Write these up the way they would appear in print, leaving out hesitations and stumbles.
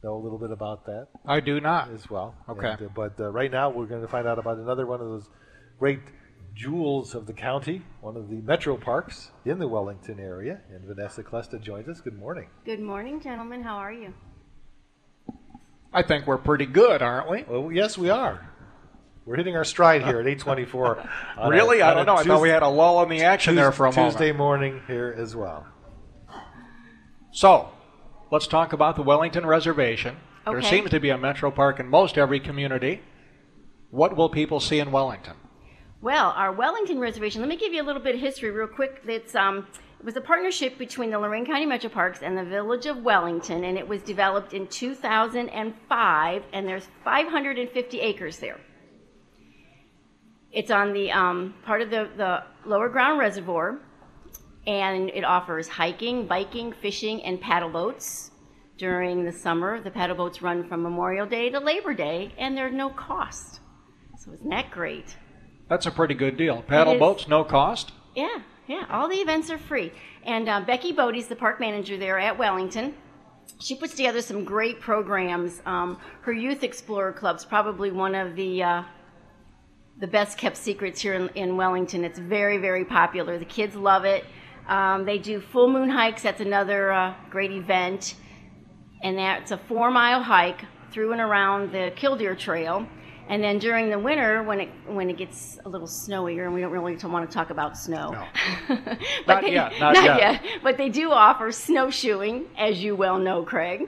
know a little bit about that I do not. as well. Okay. But right now we're going to find out about another one of those great jewels of the county, one of the metro parks in the Wellington area. And Vanessa Clusta joins us. Good morning. Good morning, gentlemen. How are you? I think we're pretty good, aren't we? Well, yes, we are. We're hitting our stride here at 8:24. Really? I don't know. I thought we had a lull in the action there for a moment. Tuesday morning here as well. So, let's talk about the Wellington Reservation. There Okay. seems to be a metro park in most every community. What will people see in Wellington? Well, our Wellington Reservation, let me give you a little bit of history real quick. It was a partnership between the Lorraine County Metro Parks and the Village of Wellington, and it was developed in 2005, and there's 550 acres there. It's on the part of the lower ground reservoir, and it offers hiking, biking, fishing, and paddle boats. During the summer, the paddle boats run from Memorial Day to Labor Day, and they're no cost. So isn't that great? That's a pretty good deal. Paddle is. boats, no cost? Yeah, all the events are free. And Becky Bodie's the park manager there at Wellington. She puts together some great programs. Her Youth Explorer Club's probably one of the best kept secrets here in Wellington. It's very, very popular. The kids love it. They do full moon hikes. That's another great event. And that's a 4-mile hike through and around the Killdeer Trail. And then during the winter, when it gets a little snowier, and we don't really want to talk about snow. No. But Not yet. But they do offer snowshoeing, as you well know, Craig.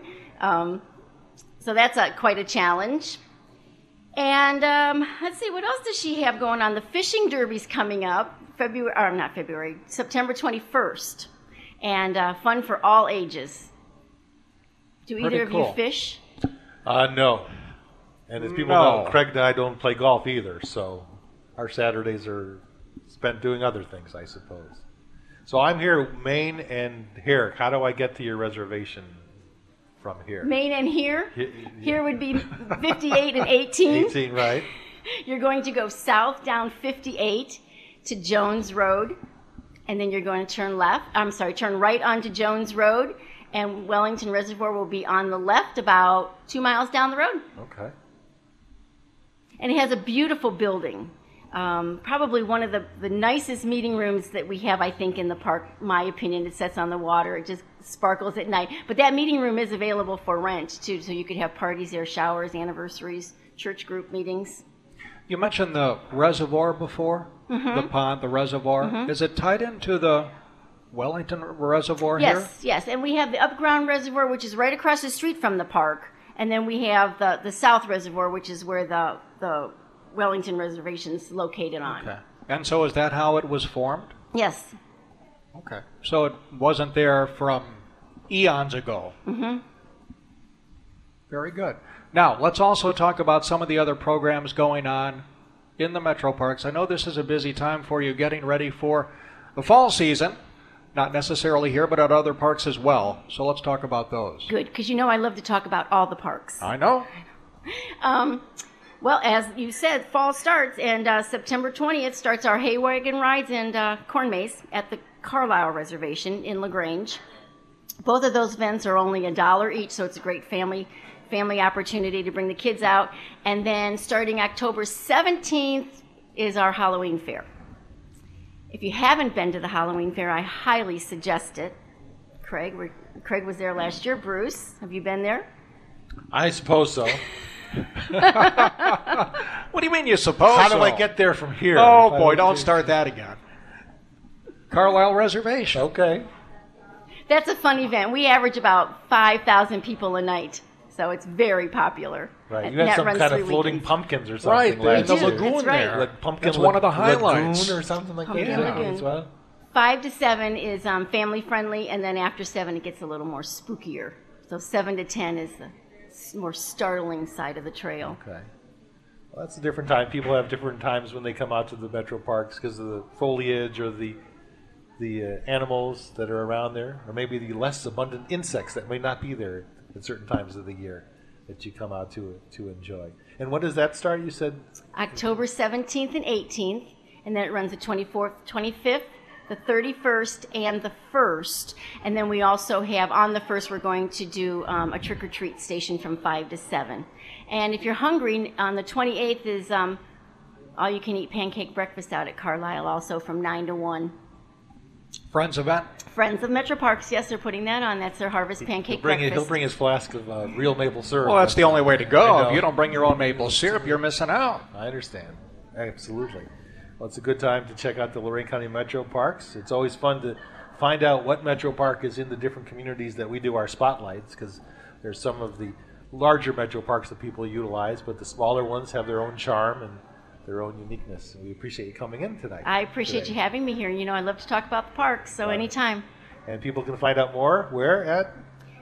So that's quite a challenge. And let's see, what else does she have going on? The fishing derby's coming up, September 21st. And fun for all ages. Do either of you fish? No. And as people know, Craig and I don't play golf either, so our Saturdays are spent doing other things, I suppose. So I'm here, Maine and Herrick. How do I get to your reservation from here? Maine and here? Here would be 58 and 18. 18, right. You're going to go south down 58 to Jones Road, and then you're going to turn right onto Jones Road, and Wellington Reservoir will be on the left about 2 miles down the road. Okay. And it has a beautiful building. Probably one of the nicest meeting rooms that we have, I think, in the park. My opinion, it sits on the water. It just sparkles at night. But that meeting room is available for rent, too, so you could have parties there, showers, anniversaries, church group meetings. You mentioned the reservoir before, the pond, the reservoir. Is it tied into the Wellington Reservoir here? Yes. And we have the Upground Reservoir, which is right across the street from the park. And then we have the South Reservoir, which is where the Wellington Reservation is located on. Okay. And so is that how it was formed? Yes. Okay. So it wasn't there from eons ago. Very good. Now, let's also talk about some of the other programs going on in the metro parks. I know this is a busy time for you getting ready for the fall season. Not necessarily here, but at other parks as well. So let's talk about those. Good, because you know I love to talk about all the parks. I know. Well, as you said, fall starts, and September 20th starts our hay wagon rides and corn maze at the Carlisle Reservation in LaGrange. Both of those events are only $1 each, so it's a great family opportunity to bring the kids out. And then starting October 17th is our Halloween fair. If you haven't been to the Halloween fair, I highly suggest it. Craig was there last year. Bruce, have you been there? I suppose so. What do you mean you suppose How do so? I get there from here? Oh, boy, don't start that again. Carlisle Reservation. Okay. That's a fun event. We average about 5,000 people a night, so it's very popular. Right. And You have that some runs kind of 3 floating weekends. pumpkins or something. Right, there's last the year. lagoon That's right. there. Like pumpkin That's one of the highlights. Lagoon or something like Pumpkin that. Lagoon. As well. 5 to 7 is family friendly, and then after 7 it gets a little more spookier. So 7 to 10 is the more startling side of the trail. Okay. Well, that's a different time. People have different times when they come out to the metro parks because of the foliage or the animals that are around there, or maybe the less abundant insects that may not be there at certain times of the year that you come out to enjoy. And when does that start? You said October 17th and 18th, and then it runs the 24th, 25th the 31st, and the 1st. And then we also have, on the 1st, we're going to do a trick-or-treat station from 5 to 7. And if you're hungry, on the 28th is all-you-can-eat pancake breakfast out at Carlisle, also from 9 to 1. Friends event? Friends of Metro Parks, yes, they're putting that on. That's their Harvest Pancake Breakfast. He'll bring his flask of real maple syrup. Well, that's the only way to go. I know. If you don't bring your own maple syrup, you're missing out. I understand. Absolutely. Well, it's a good time to check out the Lorain County Metro Parks. It's always fun to find out what Metro Park is in the different communities that we do our spotlights, because there's some of the larger Metro Parks that people utilize, but the smaller ones have their own charm and their own uniqueness. And we appreciate you coming in tonight. I appreciate you having me here. You know, I love to talk about the parks, so anytime. And people can find out more where at?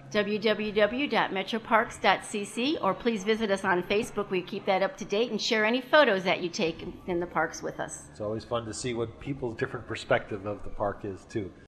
www.metroparks.cc, or please visit us on Facebook. We keep that up to date and share any photos that you take in the parks with us. It's always fun to see what people's different perspective of the park is, too.